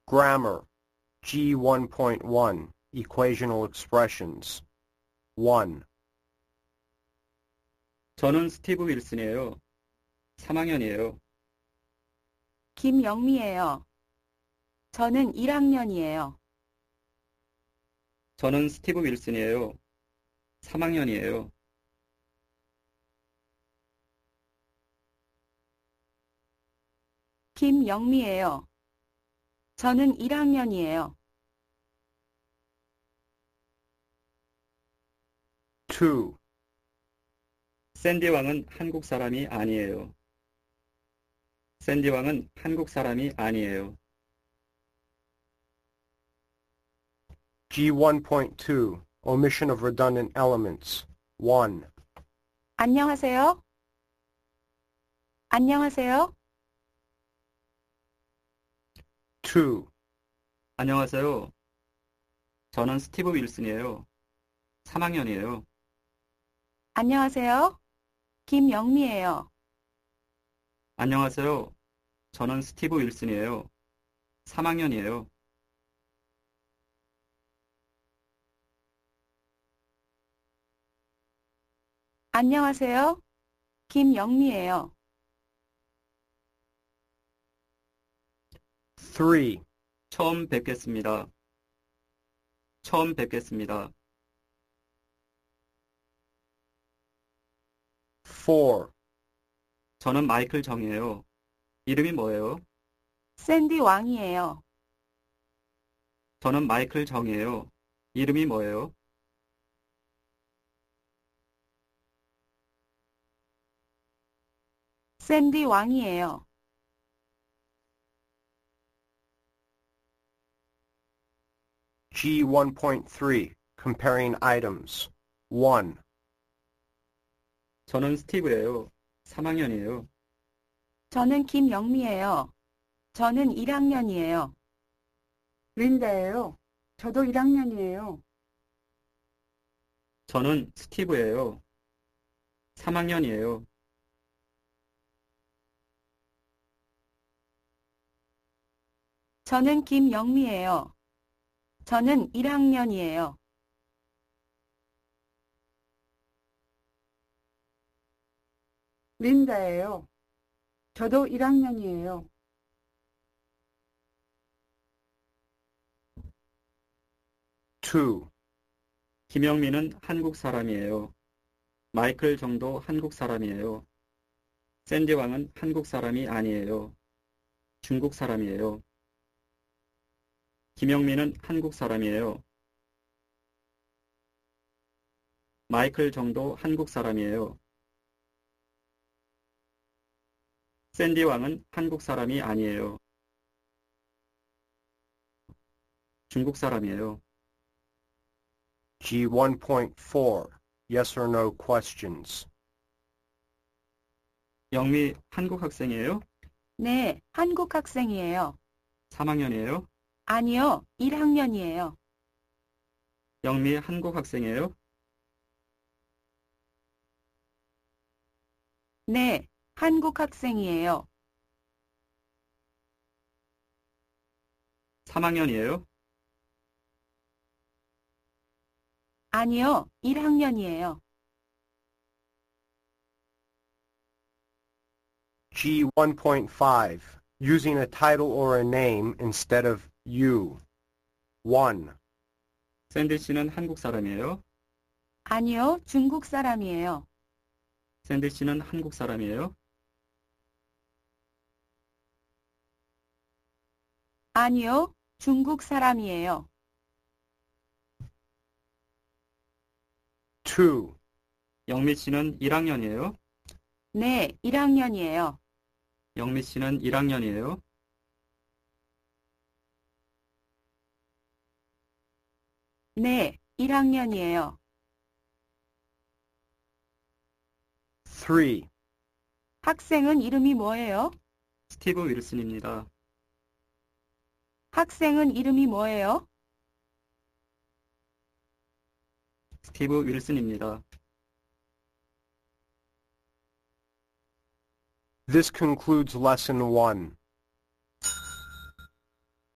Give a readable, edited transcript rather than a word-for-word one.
Grammar G1.1 Equational Expressions 1. 저는 스티브 윌슨이에요. 3학년이에요. 김영미예요. 저는 1학년이에요. 저는 스티브 윌슨이에요. 3학년이에요. 김영미예요. 저는 1학년이에요. 2. 샌디 왕은 한국 사람이 아니에요. 샌디 왕은 한국 사람이 아니에요. G1.2 Omission of redundant elements 1. 안녕하세요. 안녕하세요. 2. 안녕하세요. 저는 스티브 윌슨이에요. 3학년이에요. 안녕하세요. 김영미예요. 안녕하세요. 저는 스티브 윌슨이에요. 3학년이에요. 안녕하세요. 김영미예요. 3. 처음 뵙겠습니다. 처음 뵙겠습니다. 4. 저는 마이클 정이에요. 이름이 뭐예요? 샌디 왕이에요. 저는 마이클 정이에요. 이름이 뭐예요? 샌디 왕이에요. G1.3 Comparing items 1. 저는 스티브예요. 3학년이에요. 저는 김영미예요. 저는 1학년이에요. 린다예요. 저도 1학년이에요. 저는 스티브예요. 3학년이에요. 저는 김영미예요. 저는 1학년이에요. 린다예요. 저도 1학년이에요. 2. 김영민은 한국 사람이에요. 마이클 정도 한국 사람이에요. 샌디 왕은 한국 사람이 아니에요. 중국 사람이에요. 김영민은 한국 사람이에요. 마이클 정도 한국 사람이에요. 샌디 왕은 한국 사람이 아니에요. 중국 사람이에요. G1.4 Yes or no questions 영미 한국 학생이에요? 네, 한국 학생이에요. 3학년이에요? 아니요, 1학년이에요. 영미 한국 학생이에요? 네, 한국 학생이에요. 3학년이에요? 아니요, 1학년이에요. G1.5 Using a title or a name instead of you 1. 샌디 씨는 한국 사람이에요? 아니요, 중국 사람이에요. 샌디 씨는 한국 사람이에요? 아니요, 중국 사람이에요. 2. 영미 씨는 1학년이에요? 네, 1학년이에요. 영미 씨는 1학년이에요? 네, 1학년이에요. 3. 학생은 이름이 뭐예요? 스티브 윌슨입니다. 학생은 이름이 뭐예요? 스티브 윌슨입니다. This concludes lesson 1.